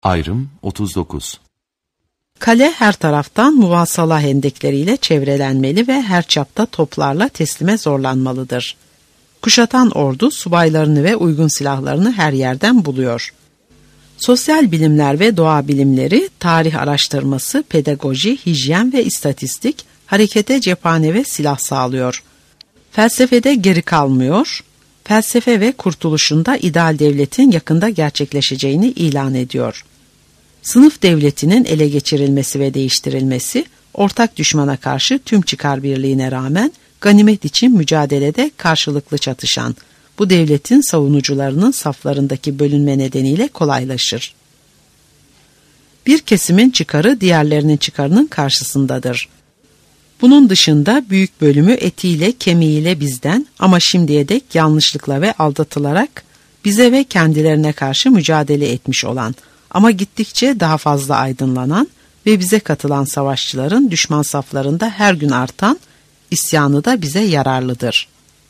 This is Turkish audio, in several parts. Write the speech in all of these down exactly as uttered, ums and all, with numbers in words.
Ayrım otuz dokuz. Kale her taraftan muvasala hendekleriyle çevrelenmeli ve her çapta toplarla teslime zorlanmalıdır. Kuşatan ordu subaylarını ve uygun silahlarını her yerden buluyor. Sosyal bilimler ve doğa bilimleri, tarih araştırması, pedagoji, hijyen ve istatistik harekete cephane ve silah sağlıyor. Felsefede geri kalmıyor, felsefe ve kurtuluşunda ideal devletin yakında gerçekleşeceğini ilan ediyor. Sınıf devletinin ele geçirilmesi ve değiştirilmesi, ortak düşmana karşı tüm çıkar birliğine rağmen ganimet için mücadelede karşılıklı çatışan bu devletin savunucularının saflarındaki bölünme nedeniyle kolaylaşır. Bir kesimin çıkarı diğerlerinin çıkarının karşısındadır. Bunun dışında büyük bölümü etiyle kemiğiyle bizden ama şimdiye dek yanlışlıkla ve aldatılarak bize ve kendilerine karşı mücadele etmiş olan ama gittikçe daha fazla aydınlanan ve bize katılan savaşçıların düşman saflarında her gün artan isyanı da bize yararlıdır.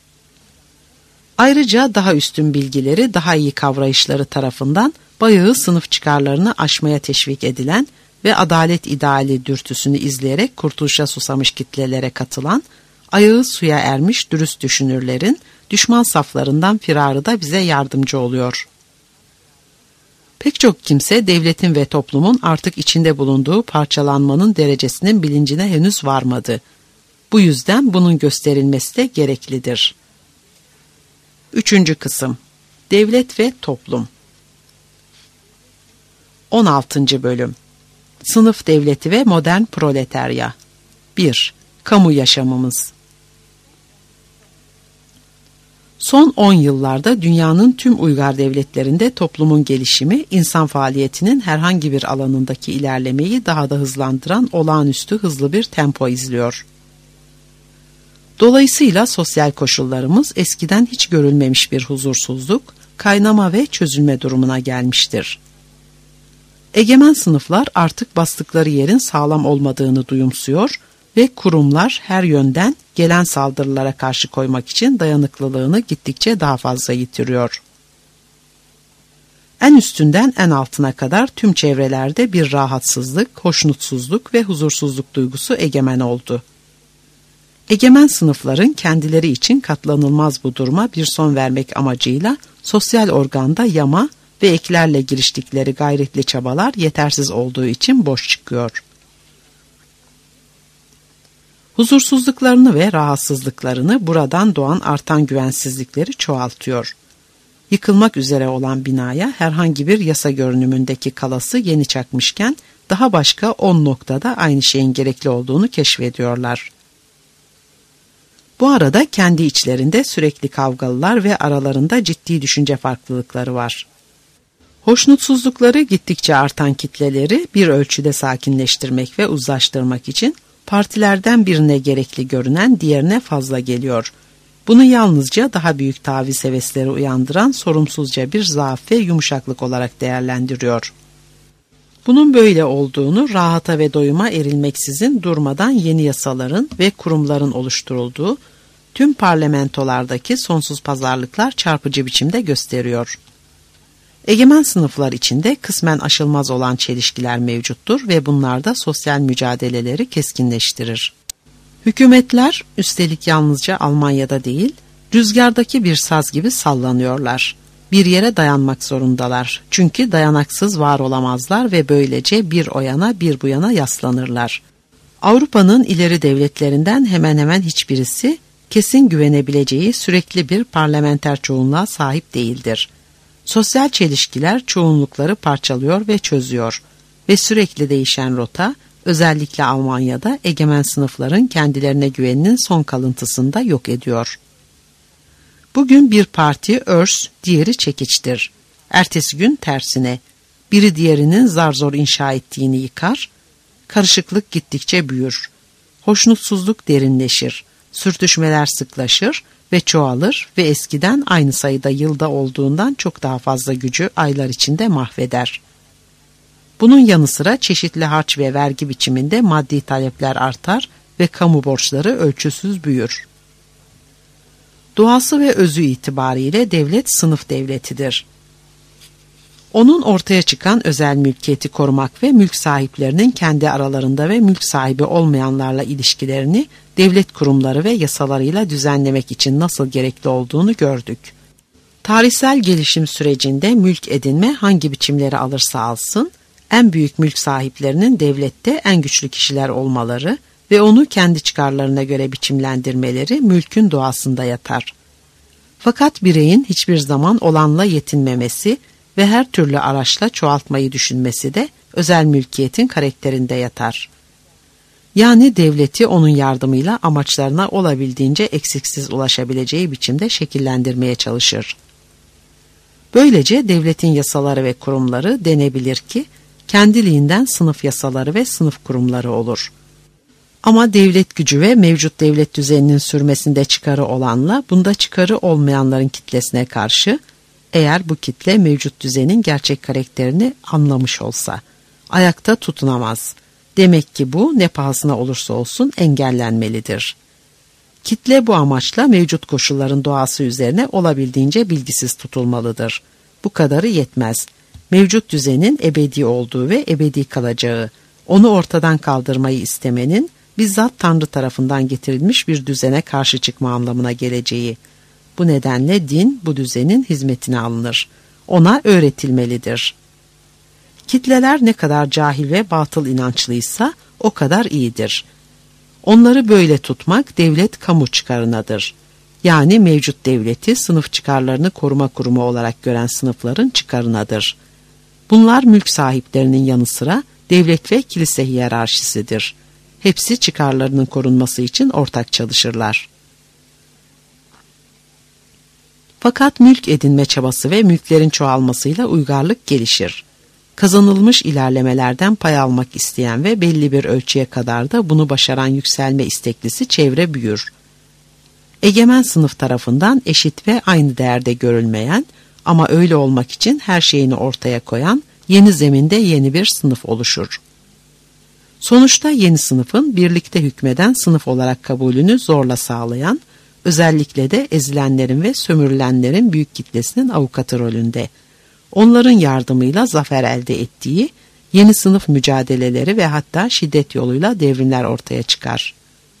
Ayrıca daha üstün bilgileri, daha iyi kavrayışları tarafından bayağı sınıf çıkarlarını aşmaya teşvik edilen ve adalet ideali dürtüsünü izleyerek kurtuluşa susamış kitlelere katılan, ayağı suya ermiş dürüst düşünürlerin düşman saflarından firarı da bize yardımcı oluyor. Pek çok kimse devletin ve toplumun artık içinde bulunduğu parçalanmanın derecesinin bilincine henüz varmadı. Bu yüzden bunun gösterilmesi de gereklidir. Üçüncü kısım. Devlet ve toplum. on altıncı bölüm. Sınıf devleti ve modern proletarya. bir. Kamu yaşamımız. Son on yıllarda dünyanın tüm uygar devletlerinde toplumun gelişimi, insan faaliyetinin herhangi bir alanındaki ilerlemeyi daha da hızlandıran olağanüstü hızlı bir tempo izliyor. Dolayısıyla sosyal koşullarımız eskiden hiç görülmemiş bir huzursuzluk, kaynama ve çözülme durumuna gelmiştir. Egemen sınıflar artık bastıkları yerin sağlam olmadığını duyumsuyor ve kurumlar her yönden gelen saldırılara karşı koymak için dayanıklılığını gittikçe daha fazla yitiriyor. En üstünden en altına kadar tüm çevrelerde bir rahatsızlık, hoşnutsuzluk ve huzursuzluk duygusu egemen oldu. Egemen sınıfların kendileri için katlanılmaz bu duruma bir son vermek amacıyla sosyal organda yama ve eklerle giriştikleri gayretli çabalar yetersiz olduğu için boş çıkıyor. Huzursuzluklarını ve rahatsızlıklarını buradan doğan artan güvensizlikleri çoğaltıyor. Yıkılmak üzere olan binaya herhangi bir yasa görünümündeki kalası yeni çakmışken daha başka on noktada aynı şeyin gerekli olduğunu keşfediyorlar. Bu arada kendi içlerinde sürekli kavgalılar ve aralarında ciddi düşünce farklılıkları var. Hoşnutsuzlukları gittikçe artan kitleleri bir ölçüde sakinleştirmek ve uzlaştırmak için partilerden birine gerekli görünen diğerine fazla geliyor. Bunu yalnızca daha büyük taviz hevesleri uyandıran sorumsuzca bir zaaf ve yumuşaklık olarak değerlendiriyor. Bunun böyle olduğunu rahata ve doyuma erilmeksizin durmadan yeni yasaların ve kurumların oluşturulduğu tüm parlamentolardaki sonsuz pazarlıklar çarpıcı biçimde gösteriyor. Egemen sınıflar içinde kısmen aşılmaz olan çelişkiler mevcuttur ve bunlar da sosyal mücadeleleri keskinleştirir. Hükümetler, üstelik yalnızca Almanya'da değil, rüzgardaki bir saz gibi sallanıyorlar. Bir yere dayanmak zorundalar. Çünkü dayanaksız var olamazlar ve böylece bir o yana bir bu yana yaslanırlar. Avrupa'nın ileri devletlerinden hemen hemen hiçbirisi kesin güvenebileceği sürekli bir parlamenter çoğunluğa sahip değildir. Sosyal çelişkiler çoğunlukları parçalıyor ve çözüyor ve sürekli değişen rota, özellikle Almanya'da egemen sınıfların kendilerine güveninin son kalıntısında yok ediyor. Bugün bir parti örs, diğeri çekiçtir. Ertesi gün tersine, biri diğerinin zar zor inşa ettiğini yıkar, karışıklık gittikçe büyür, hoşnutsuzluk derinleşir, sürtüşmeler sıklaşır ve çoğalır ve eskiden aynı sayıda yılda olduğundan çok daha fazla gücü aylar içinde mahveder. Bunun yanı sıra çeşitli harç ve vergi biçiminde maddi talepler artar ve kamu borçları ölçüsüz büyür. Doğası ve özü itibariyle devlet sınıf devletidir. Onun ortaya çıkan özel mülkiyeti korumak ve mülk sahiplerinin kendi aralarında ve mülk sahibi olmayanlarla ilişkilerini devlet kurumları ve yasalarıyla düzenlemek için nasıl gerekli olduğunu gördük. Tarihsel gelişim sürecinde mülk edinme hangi biçimleri alırsa alsın, en büyük mülk sahiplerinin devlette en güçlü kişiler olmaları ve onu kendi çıkarlarına göre biçimlendirmeleri mülkün doğasında yatar. Fakat bireyin hiçbir zaman olanla yetinmemesi ve her türlü araçla çoğaltmayı düşünmesi de özel mülkiyetin karakterinde yatar. Yani devleti onun yardımıyla amaçlarına olabildiğince eksiksiz ulaşabileceği biçimde şekillendirmeye çalışır. Böylece devletin yasaları ve kurumları denebilir ki kendiliğinden sınıf yasaları ve sınıf kurumları olur. Ama devlet gücü ve mevcut devlet düzeninin sürmesinde çıkarı olanla bunda çıkarı olmayanların kitlesine karşı, eğer bu kitle mevcut düzenin gerçek karakterini anlamış olsa, ayakta tutunamaz. Demek ki bu ne pahasına olursa olsun engellenmelidir. Kitle bu amaçla mevcut koşulların doğası üzerine olabildiğince bilgisiz tutulmalıdır. Bu kadarı yetmez. Mevcut düzenin ebedi olduğu ve ebedi kalacağı, onu ortadan kaldırmayı istemenin bizzat Tanrı tarafından getirilmiş bir düzene karşı çıkma anlamına geleceği. Bu nedenle din bu düzenin hizmetine alınır. Ona öğretilmelidir. Kitleler ne kadar cahil ve batıl inançlıysa o kadar iyidir. Onları böyle tutmak devlet kamu çıkarınadır. Yani mevcut devleti sınıf çıkarlarını koruma kurumu olarak gören sınıfların çıkarınadır. Bunlar mülk sahiplerinin yanı sıra devlet ve kilise hiyerarşisidir. Hepsi çıkarlarının korunması için ortak çalışırlar. Fakat mülk edinme çabası ve mülklerin çoğalmasıyla uygarlık gelişir. Kazanılmış ilerlemelerden pay almak isteyen ve belli bir ölçüye kadar da bunu başaran yükselme isteklisi çevre büyür. Egemen sınıf tarafından eşit ve aynı değerde görülmeyen ama öyle olmak için her şeyini ortaya koyan yeni zeminde yeni bir sınıf oluşur. Sonuçta yeni sınıfın birlikte hükmeden sınıf olarak kabulünü zorla sağlayan, özellikle de ezilenlerin ve sömürülenlerin büyük kitlesinin avukatı rolünde, onların yardımıyla zafer elde ettiği yeni sınıf mücadeleleri ve hatta şiddet yoluyla devrimler ortaya çıkar.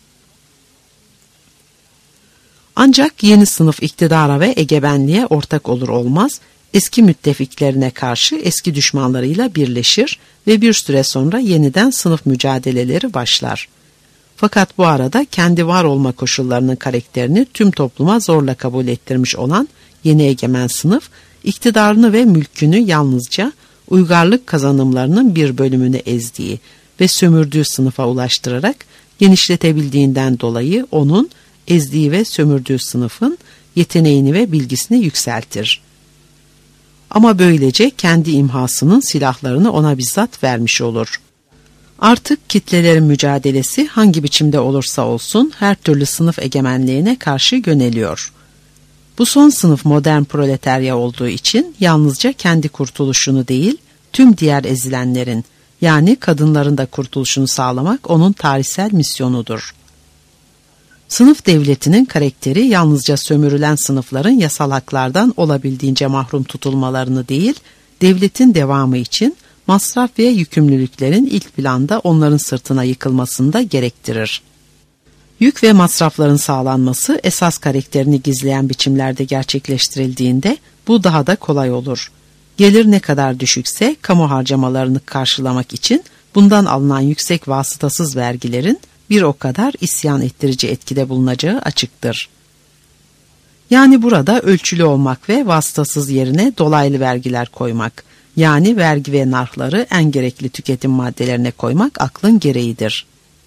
Ancak yeni sınıf iktidara ve egemenliğe ortak olur olmaz, eski müttefiklerine karşı eski düşmanlarıyla birleşir ve bir süre sonra yeniden sınıf mücadeleleri başlar. Fakat bu arada kendi var olma koşullarının karakterini tüm topluma zorla kabul ettirmiş olan yeni egemen sınıf, iktidarını ve mülkünü yalnızca uygarlık kazanımlarının bir bölümünü ezdiği ve sömürdüğü sınıfa ulaştırarak genişletebildiğinden dolayı onun ezdiği ve sömürdüğü sınıfın yeteneğini ve bilgisini yükseltir. Ama böylece kendi imhasının silahlarını ona bizzat vermiş olur. Artık kitlelerin mücadelesi hangi biçimde olursa olsun her türlü sınıf egemenliğine karşı yöneliyor. Bu son sınıf modern proletarya olduğu için yalnızca kendi kurtuluşunu değil, tüm diğer ezilenlerin, yani kadınların da kurtuluşunu sağlamak onun tarihsel misyonudur. Sınıf devletinin karakteri yalnızca sömürülen sınıfların yasal haklardan olabildiğince mahrum tutulmalarını değil, devletin devamı için masraf ve yükümlülüklerin ilk planda onların sırtına yıkılmasını da gerektirir. Yük ve masrafların sağlanması esas karakterini gizleyen biçimlerde gerçekleştirildiğinde bu daha da kolay olur. Gelir ne kadar düşükse kamu harcamalarını karşılamak için bundan alınan yüksek vasıtasız vergilerin bir o kadar isyan ettirici etkide bulunacağı açıktır. Yani burada ölçülü olmak ve vasıtasız yerine dolaylı vergiler koymak, yani vergi ve narhları en gerekli tüketim maddelerine koymak aklın gereğidir.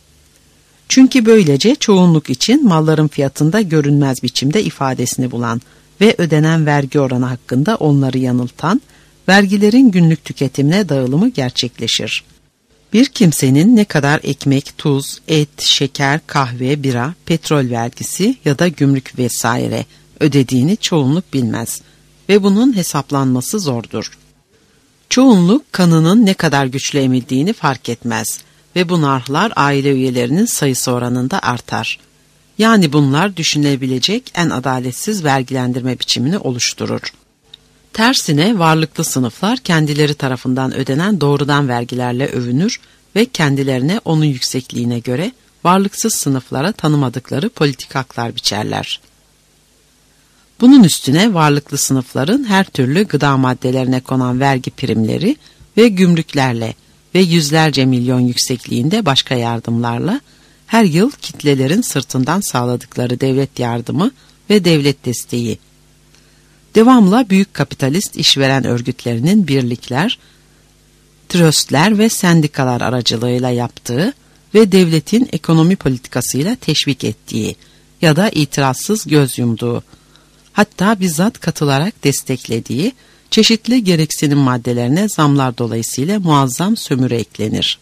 Çünkü böylece çoğunluk için malların fiyatında görünmez biçimde ifadesini bulan ve ödenen vergi oranı hakkında onları yanıltan, vergilerin günlük tüketimine dağılımı gerçekleşir. Bir kimsenin ne kadar ekmek, tuz, et, şeker, kahve, bira, petrol vergisi ya da gümrük vesaire ödediğini çoğunluk bilmez ve bunun hesaplanması zordur. Çoğunluk kanının ne kadar güçlü emildiğini fark etmez ve bu narhlar aile üyelerinin sayısı oranında artar. Yani bunlar düşünülebilecek en adaletsiz vergilendirme biçimini oluşturur. Tersine varlıklı sınıflar kendileri tarafından ödenen doğrudan vergilerle övünür ve kendilerine onun yüksekliğine göre varlıksız sınıflara tanımadıkları politik haklar biçerler. Bunun üstüne varlıklı sınıfların her türlü gıda maddelerine konan vergi primleri ve gümrüklerle ve yüzlerce milyon yüksekliğinde başka yardımlarla her yıl kitlelerin sırtından sağladıkları devlet yardımı ve devlet desteği, devamla büyük kapitalist işveren örgütlerinin birlikler, tröstler ve sendikalar aracılığıyla yaptığı ve devletin ekonomi politikasıyla teşvik ettiği ya da itirazsız göz yumduğu, hatta bizzat katılarak desteklediği çeşitli gereksinim maddelerine zamlar dolayısıyla muazzam sömürü eklenir.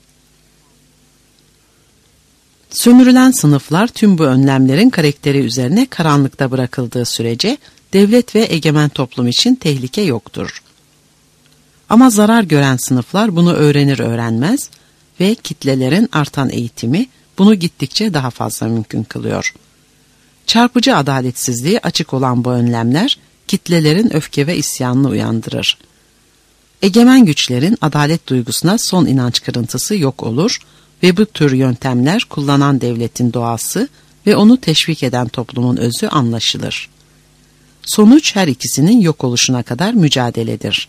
Sömürülen sınıflar tüm bu önlemlerin karakteri üzerine karanlıkta bırakıldığı sürece devlet ve egemen toplum için tehlike yoktur. Ama zarar gören sınıflar bunu öğrenir öğrenmez ve kitlelerin artan eğitimi bunu gittikçe daha fazla mümkün kılıyor. Çarpıcı adaletsizliği açık olan bu önlemler kitlelerin öfke ve isyanını uyandırır. Egemen güçlerin adalet duygusuna son inanç kırıntısı yok olur ve bu tür yöntemler kullanan devletin doğası ve onu teşvik eden toplumun özü anlaşılır. Sonuç her ikisinin yok oluşuna kadar mücadeledir.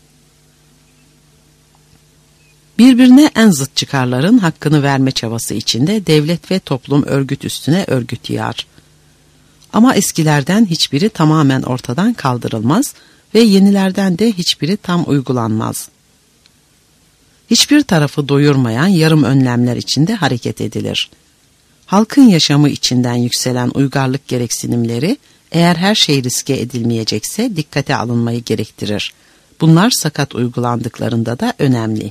Birbirine en zıt çıkarların hakkını verme çabası içinde devlet ve toplum örgüt üstüne örgüt yığar. Ama eskilerden hiçbiri tamamen ortadan kaldırılmaz ve yenilerden de hiçbiri tam uygulanmaz. Hiçbir tarafı doyurmayan yarım önlemler içinde hareket edilir. Halkın yaşamı içinden yükselen uygarlık gereksinimleri eğer her şey riske edilmeyecekse dikkate alınmayı gerektirir. Bunlar sakat uygulandıklarında da önemli.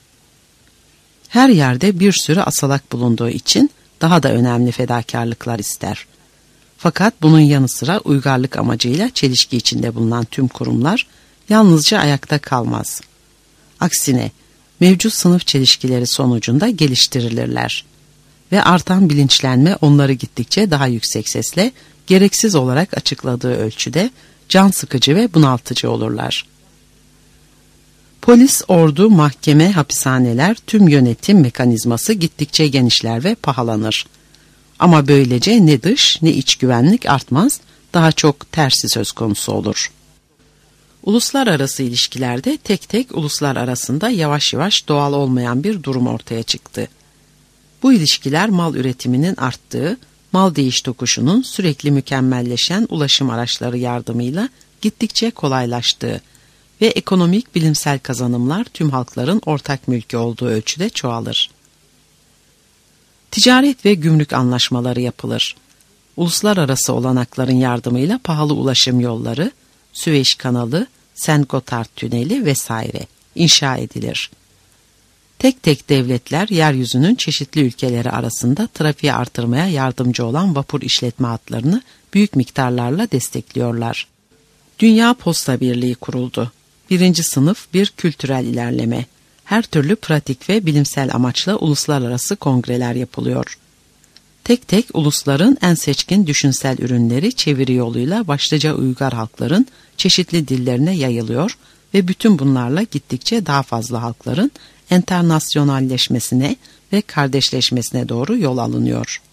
Her yerde bir sürü asalak bulunduğu için daha da önemli fedakarlıklar ister. Fakat bunun yanı sıra uygarlık amacıyla çelişki içinde bulunan tüm kurumlar yalnızca ayakta kalmaz. Aksine mevcut sınıf çelişkileri sonucunda geliştirilirler. Ve artan bilinçlenme onları gittikçe daha yüksek sesle gereksiz olarak açıkladığı ölçüde can sıkıcı ve bunaltıcı olurlar. Polis, ordu, mahkeme, hapishaneler, tüm yönetim mekanizması gittikçe genişler ve pahalanır. Ama böylece ne dış ne iç güvenlik artmaz, daha çok tersi söz konusu olur. Uluslararası ilişkilerde tek tek uluslar arasında yavaş yavaş doğal olmayan bir durum ortaya çıktı. Bu ilişkiler mal üretiminin arttığı, mal değiş tokuşunun sürekli mükemmelleşen ulaşım araçları yardımıyla gittikçe kolaylaştığı ve ekonomik bilimsel kazanımlar tüm halkların ortak mülkü olduğu ölçüde çoğalır. Ticaret ve gümrük anlaşmaları yapılır. Uluslararası olanakların yardımıyla pahalı ulaşım yolları, Süveyş Kanalı, Saint Gotthard Tüneli vesaire inşa edilir. Tek tek devletler yeryüzünün çeşitli ülkeleri arasında trafiği artırmaya yardımcı olan vapur işletme hatlarını büyük miktarlarla destekliyorlar. Dünya Posta Birliği kuruldu. Birinci sınıf bir kültürel ilerleme. Her türlü pratik ve bilimsel amaçla uluslararası kongreler yapılıyor. Tek tek ulusların en seçkin düşünsel ürünleri çeviri yoluyla başlıca uygar halkların çeşitli dillerine yayılıyor ve bütün bunlarla gittikçe daha fazla halkların enternasyonalleşmesine ve kardeşleşmesine doğru yol alınıyor.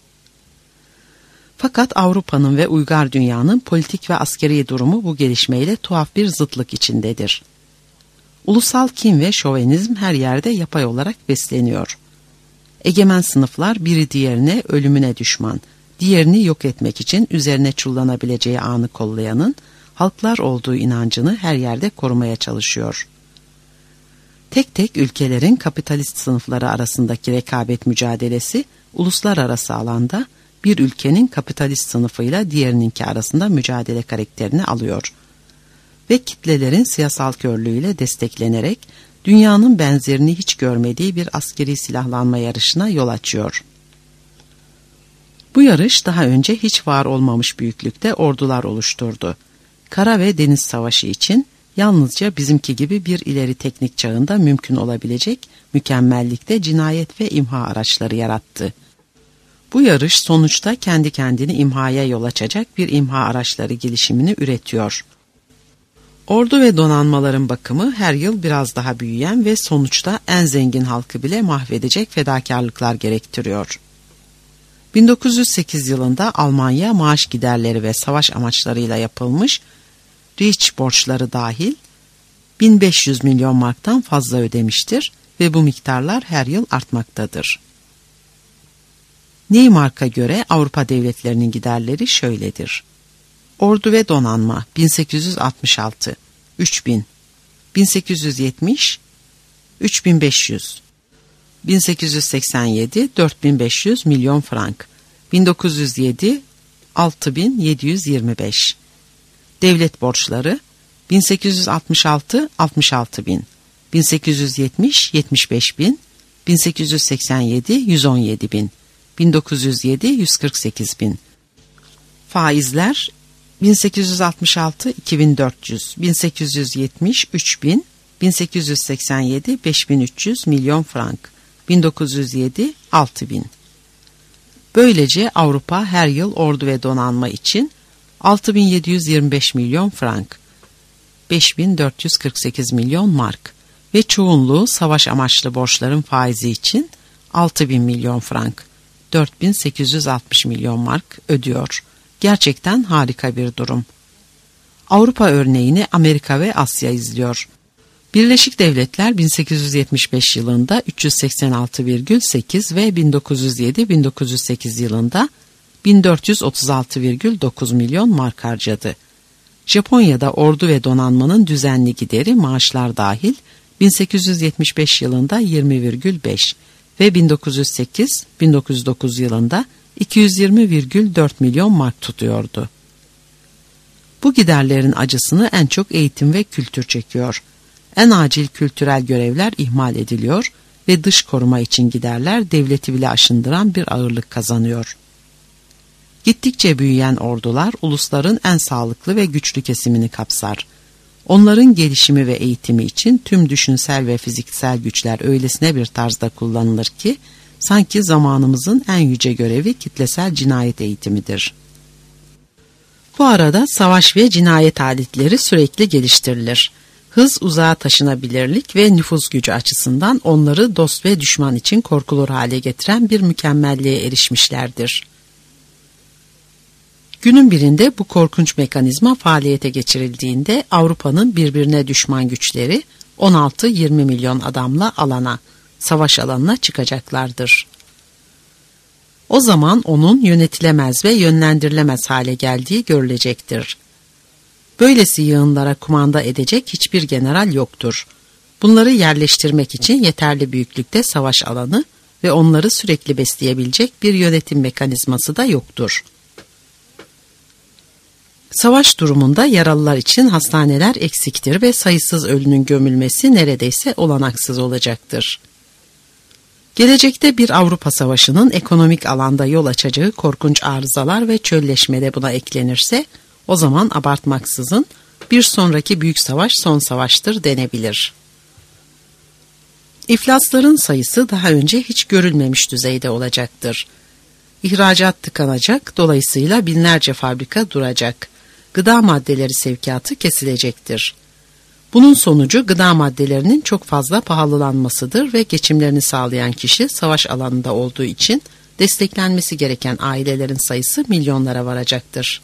Fakat Avrupa'nın ve uygar dünyanın politik ve askeri durumu bu gelişmeyle tuhaf bir zıtlık içindedir. Ulusal kin ve şovenizm her yerde yapay olarak besleniyor. Egemen sınıflar biri diğerine ölümüne düşman, diğerini yok etmek için üzerine çullanabileceği anı kollayanın halklar olduğu inancını her yerde korumaya çalışıyor. Tek tek ülkelerin kapitalist sınıfları arasındaki rekabet mücadelesi uluslararası alanda bir ülkenin kapitalist sınıfıyla diğerininki arasında mücadele karakterini alıyor. Ve kitlelerin siyasal körlüğüyle desteklenerek dünyanın benzerini hiç görmediği bir askeri silahlanma yarışına yol açıyor. Bu yarış daha önce hiç var olmamış büyüklükte ordular oluşturdu. Kara ve deniz savaşı için yalnızca bizimki gibi bir ileri teknik çağında mümkün olabilecek mükemmellikte cinayet ve imha araçları yarattı. Bu yarış sonuçta kendi kendini imhaya yol açacak bir imha araçları gelişimini üretiyor. Ordu ve donanmaların bakımı her yıl biraz daha büyüyen ve sonuçta en zengin halkı bile mahvedecek fedakarlıklar gerektiriyor. bin dokuz yüz sekiz yılında Almanya maaş giderleri ve savaş amaçlarıyla yapılmış Reich borçları dahil bin beş yüz milyon marktan fazla ödemiştir ve bu miktarlar her yıl artmaktadır. Neymark'a göre Avrupa devletlerinin giderleri şöyledir. Ordu ve donanma bin sekiz yüz altmış altı üç bin, bin sekiz yüz yetmiş üç bin beş yüz, bin sekiz yüz seksen yedi dört bin beş yüz milyon frank, bin dokuz yüz yedi altı bin yedi yüz yirmi beş. Devlet borçları bin sekiz yüz altmış altı altmış altı bin, bin sekiz yüz yetmiş yetmiş beş bin, bin sekiz yüz seksen yedi yüz on yedi bin, bin dokuz yüz yedi yüz kırk sekiz bin. Faizler bin sekiz yüz altmış altı iki bin dört yüz, bin sekiz yüz yetmiş üç bin, bin sekiz yüz seksen yedi beş bin üç yüz milyon frank, bin dokuz yüz yedi altı bin. Böylece Avrupa her yıl ordu ve donanma için altı bin yedi yüz yirmi beş milyon frank, beş bin dört yüz kırk sekiz milyon mark ve çoğunluğu savaş amaçlı borçların faizi için altı bin milyon frank, dört bin sekiz yüz altmış milyon mark ödüyor. Gerçekten harika bir durum. Avrupa örneğini Amerika ve Asya izliyor. Birleşik Devletler bin sekiz yüz yetmiş beş yılında üç yüz seksen altı virgül sekiz ve bin dokuz yüz yedi bin dokuz yüz sekiz yılında bin dört yüz otuz altı virgül dokuz milyon mark harcadı. Japonya'da ordu ve donanmanın düzenli gideri maaşlar dahil bin sekiz yüz yetmiş beş yılında yirmi virgül beş ve bin dokuz yüz sekiz bin dokuz yüz dokuz yılında iki yüz yirmi virgül dört milyon mark tutuyordu. Bu giderlerin acısını en çok eğitim ve kültür çekiyor. En acil kültürel görevler ihmal ediliyor ve dış koruma için giderler devleti bile aşındıran bir ağırlık kazanıyor. Gittikçe büyüyen ordular ulusların en sağlıklı ve güçlü kesimini kapsar. Onların gelişimi ve eğitimi için tüm düşünsel ve fiziksel güçler öylesine bir tarzda kullanılır ki sanki zamanımızın en yüce görevi kitlesel cinayet eğitimidir. Bu arada savaş ve cinayet aletleri sürekli geliştirilir. Hız, uzağa taşınabilirlik ve nüfuz gücü açısından onları dost ve düşman için korkulur hale getiren bir mükemmelliğe erişmişlerdir. Günün birinde bu korkunç mekanizma faaliyete geçirildiğinde Avrupa'nın birbirine düşman güçleri on altı yirmi milyon adamla alana, savaş alanına çıkacaklardır. O zaman onun yönetilemez ve yönlendirilemez hale geldiği görülecektir. Böylesi yığınlara kumanda edecek hiçbir general yoktur. Bunları yerleştirmek için yeterli büyüklükte savaş alanı ve onları sürekli besleyebilecek bir yönetim mekanizması da yoktur. Savaş durumunda yaralılar için hastaneler eksiktir ve sayısız ölünün gömülmesi neredeyse olanaksız olacaktır. Gelecekte bir Avrupa Savaşı'nın ekonomik alanda yol açacağı korkunç arızalar ve çölleşme de buna eklenirse, o zaman abartmaksızın bir sonraki büyük savaş son savaştır denebilir. İflasların sayısı daha önce hiç görülmemiş düzeyde olacaktır. İhracat tıkanacak, dolayısıyla binlerce fabrika duracak. Gıda maddeleri sevkiyatı kesilecektir. Bunun sonucu gıda maddelerinin çok fazla pahalılanmasıdır ve geçimlerini sağlayan kişi savaş alanında olduğu için desteklenmesi gereken ailelerin sayısı milyonlara varacaktır.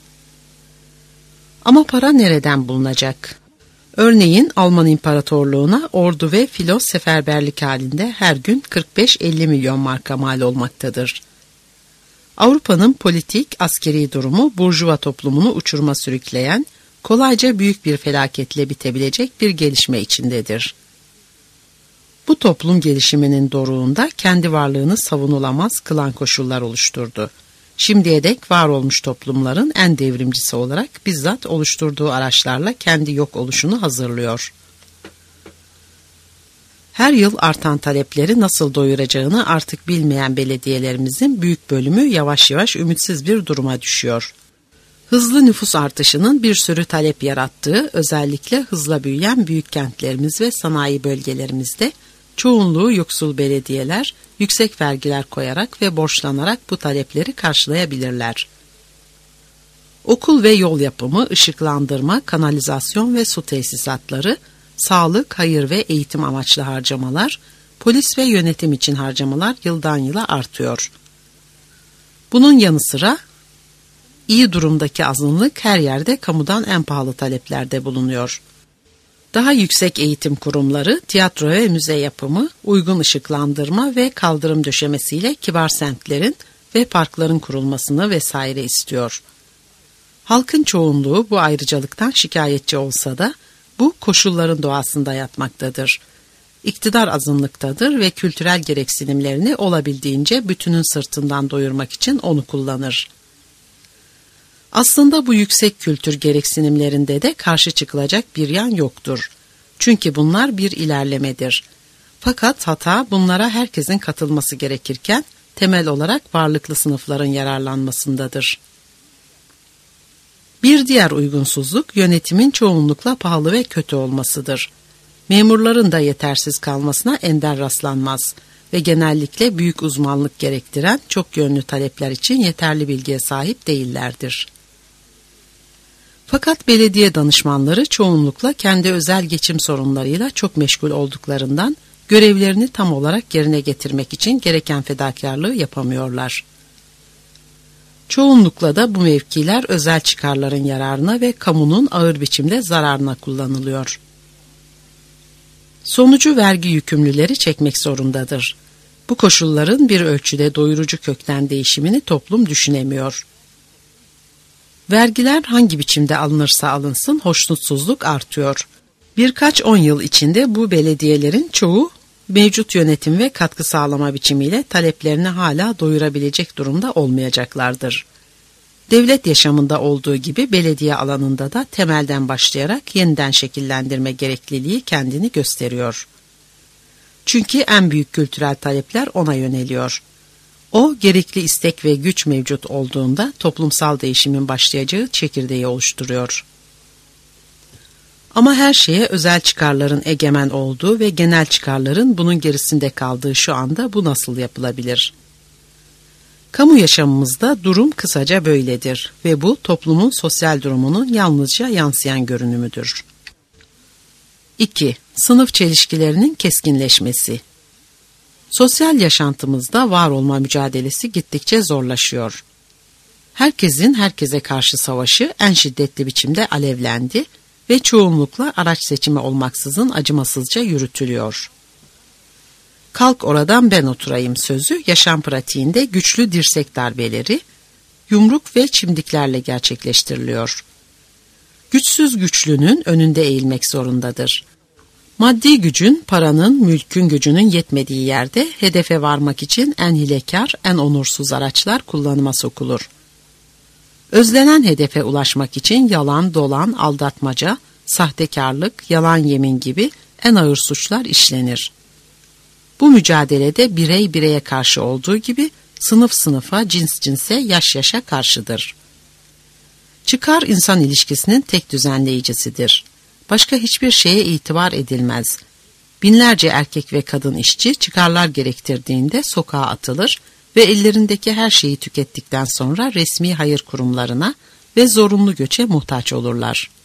Ama para nereden bulunacak? Örneğin Alman İmparatorluğu'na ordu ve filo seferberlik halinde her gün kırk beş elli milyon marka mal olmaktadır. Avrupa'nın politik, askeri durumu burjuva toplumunu uçuruma sürükleyen, kolayca büyük bir felaketle bitebilecek bir gelişme içindedir. Bu toplum gelişiminin doruğunda kendi varlığını savunulamaz kılan koşullar oluşturdu. Şimdiye dek var olmuş toplumların en devrimcisi olarak bizzat oluşturduğu araçlarla kendi yok oluşunu hazırlıyor. Her yıl artan talepleri nasıl doyuracağını artık bilmeyen belediyelerimizin büyük bölümü yavaş yavaş ümitsiz bir duruma düşüyor. Hızlı nüfus artışının bir sürü talep yarattığı, özellikle hızla büyüyen büyük kentlerimiz ve sanayi bölgelerimizde çoğunluğu yoksul belediyeler yüksek vergiler koyarak ve borçlanarak bu talepleri karşılayabilirler. Okul ve yol yapımı, ışıklandırma, kanalizasyon ve su tesisatları, sağlık, hayır ve eğitim amaçlı harcamalar, polis ve yönetim için harcamalar yıldan yıla artıyor. Bunun yanı sıra iyi durumdaki azınlık her yerde kamudan en pahalı taleplerde bulunuyor. Daha yüksek eğitim kurumları, tiyatro ve müze yapımı, uygun ışıklandırma ve kaldırım döşemesiyle kibar semtlerin ve parkların kurulmasını vesaire istiyor. Halkın çoğunluğu bu ayrıcalıktan şikayetçi olsa da bu koşulların doğasında yatmaktadır. İktidar azınlıktadır ve kültürel gereksinimlerini olabildiğince bütünün sırtından doyurmak için onu kullanır. Aslında bu yüksek kültür gereksinimlerinde de karşı çıkılacak bir yan yoktur. Çünkü bunlar bir ilerlemedir. Fakat hata bunlara herkesin katılması gerekirken temel olarak varlıklı sınıfların yararlanmasındadır. Bir diğer uygunsuzluk yönetimin çoğunlukla pahalı ve kötü olmasıdır. Memurların da yetersiz kalmasına ender rastlanmaz ve genellikle büyük uzmanlık gerektiren çok yönlü talepler için yeterli bilgiye sahip değillerdir. Fakat belediye danışmanları çoğunlukla kendi özel geçim sorunlarıyla çok meşgul olduklarından görevlerini tam olarak yerine getirmek için gereken fedakarlığı yapamıyorlar. Çoğunlukla da bu mevkiler özel çıkarların yararına ve kamunun ağır biçimde zararına kullanılıyor. Sonucu vergi yükümlüleri çekmek zorundadır. Bu koşulların bir ölçüde doyurucu kökten değişimini toplum düşünemiyor. Vergiler hangi biçimde alınırsa alınsın hoşnutsuzluk artıyor. Birkaç on yıl içinde bu belediyelerin çoğu mevcut yönetim ve katkı sağlama biçimiyle taleplerini hala doyurabilecek durumda olmayacaklardır. Devlet yaşamında olduğu gibi belediye alanında da temelden başlayarak yeniden şekillendirme gerekliliği kendini gösteriyor. Çünkü en büyük kültürel talepler ona yöneliyor. O, gerekli istek ve güç mevcut olduğunda toplumsal değişimin başlayacağı çekirdeği oluşturuyor. Ama her şeye özel çıkarların egemen olduğu ve genel çıkarların bunun gerisinde kaldığı şu anda bu nasıl yapılabilir? Kamu yaşamımızda durum kısaca böyledir ve bu toplumun sosyal durumunun yalnızca yansıyan görünümüdür. iki. Sınıf çelişkilerinin keskinleşmesi. Sosyal yaşantımızda var olma mücadelesi gittikçe zorlaşıyor. Herkesin herkese karşı savaşı en şiddetli biçimde alevlendi ve çoğunlukla araç seçimi olmaksızın acımasızca yürütülüyor. Kalk oradan ben oturayım sözü yaşam pratiğinde güçlü dirsek darbeleri, yumruk ve çimdiklerle gerçekleştiriliyor. Güçsüz güçlünün önünde eğilmek zorundadır. Maddi gücün, paranın, mülkün gücünün yetmediği yerde hedefe varmak için en hilekar, en onursuz araçlar kullanıma sokulur. Özlenen hedefe ulaşmak için yalan, dolan, aldatmaca, sahtekarlık, yalan yemin gibi en ağır suçlar işlenir. Bu mücadelede birey bireye karşı olduğu gibi sınıf sınıfa, cins cinse, yaş yaşa karşıdır. Çıkar insan ilişkisinin tek düzenleyicisidir. Başka hiçbir şeye itibar edilmez. Binlerce erkek ve kadın işçi çıkarlar gerektirdiğinde sokağa atılır ve ellerindeki her şeyi tükettikten sonra resmi hayır kurumlarına ve zorunlu göçe muhtaç olurlar.